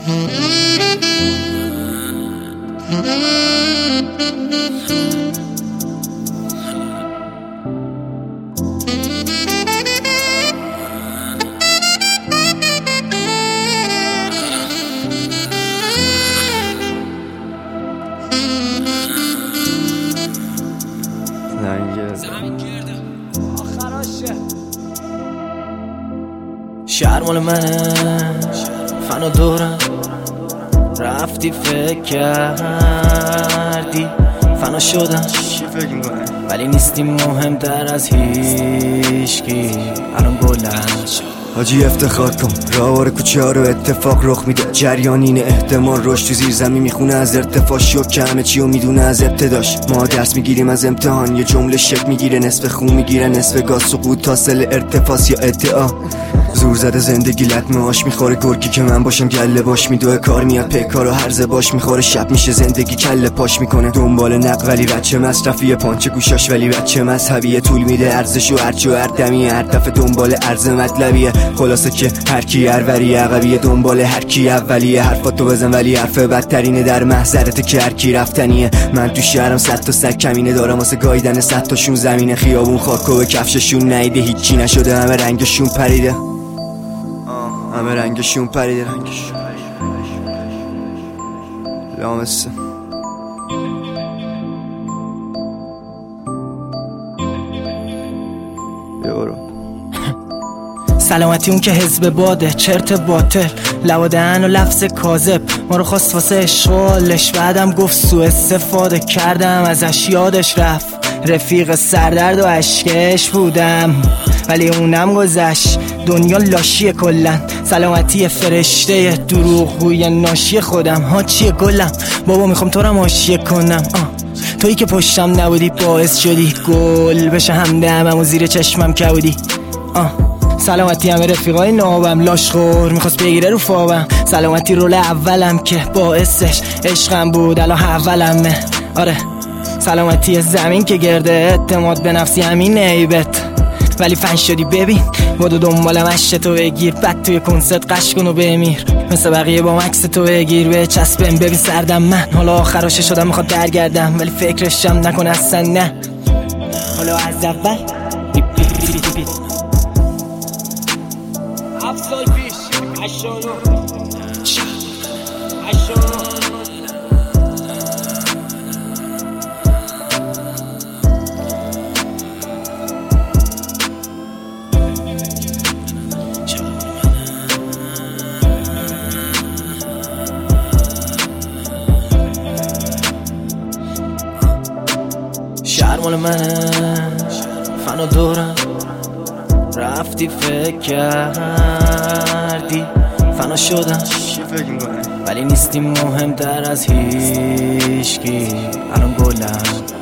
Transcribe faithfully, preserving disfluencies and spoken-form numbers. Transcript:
شهر مال منه، فنا دورم رفتی فکر کردی فنا شدم ولی نیستی مهمتر از هیچکی. الان گلم حاجی افتخار کن، راهوار کوچه ها رو اتفاق رخ میده، جریانین احتمال رشد تو زیر زمین میخونه از ارتفاع، شوک که همه چی رو میدونه از ابتداش. ما درس میگیریم از امتحان، یه جمله شک میگیره نصف خون میگیره نصف گاز، سقوط تاصل ارتفاس یا ادعا. زور زده زندگی لطمه هاش میخوره، گرگی که من باشم گله باش میدوه، کار میاد پیکار و هرزه باش میخوره، شب میشه زندگی کله پاش میکنه، دنبال نق ولی بچه مصرفیه، پانچه گوشاش ولی بچه مذهبیه، طول میده ارزشو هرچو هر دمیه، هر دفعه دنبال ارز مطلبیه، خلاصه که هر کی هروری عقبیه، دنبال هر کی اولیه، حرفاتو بزن ولی حرف بدترینه، در محضرت که هر کی رفتنیه. من تو شهرم صد تا سگ کمینه دارم واسه گایدن صد تاشون زمینه، خیابون خاک و کفششون نیده، هیچی نشده همه رنگشون پریده، همه رنگشون پریده، رنگشون لامسته. بیارو سلامتی اون که حزب باده، چرت باطل لوادهن و لفظ کاذب، ما رو خواست واسه اشغالش، بعدم گفت سوء استفاده کردم ازش، یادش رفت رفیق سردرد و عشقش بودم ولی اونم گذشت، دنیا لاشیه کلن، سلامتی فرشته دروغگوی ناشی خودم. ها چیه گلم بابا میخوام تو رو حاشیه کنم، آه تویی که پشتم نبودی باعث شدی گل بشه همدمم و زیر چشمم کبودی. آه سلامتی همه رفیقای نابم، لاش خور میخواست بگیره رو فابم، سلامتی رول اولم که باعثش عشقم بود الان اولمه. آره سلامتی زمین که گرده، اعتماد به نفسی همین عیبت، ولی فن شدی ببین بودو دنبالم عشتو بگیر، بعد توی کنسرت قش کن و بمیر، مثل بقیه با مکس تو بگیر به چسبم، ببین سردم من حالا آخراشه شدم میخواد درگردم، ولی فکرشم نکن اصلا نه، حالا از اول بیت بیت بیت بیت هفت سال پیش هشتانو هشتانو شهر مال منه، فنا دورم رفتی فکر کردی فنا شدم ولی نیستی مهمتر از هیچکی. الان گلم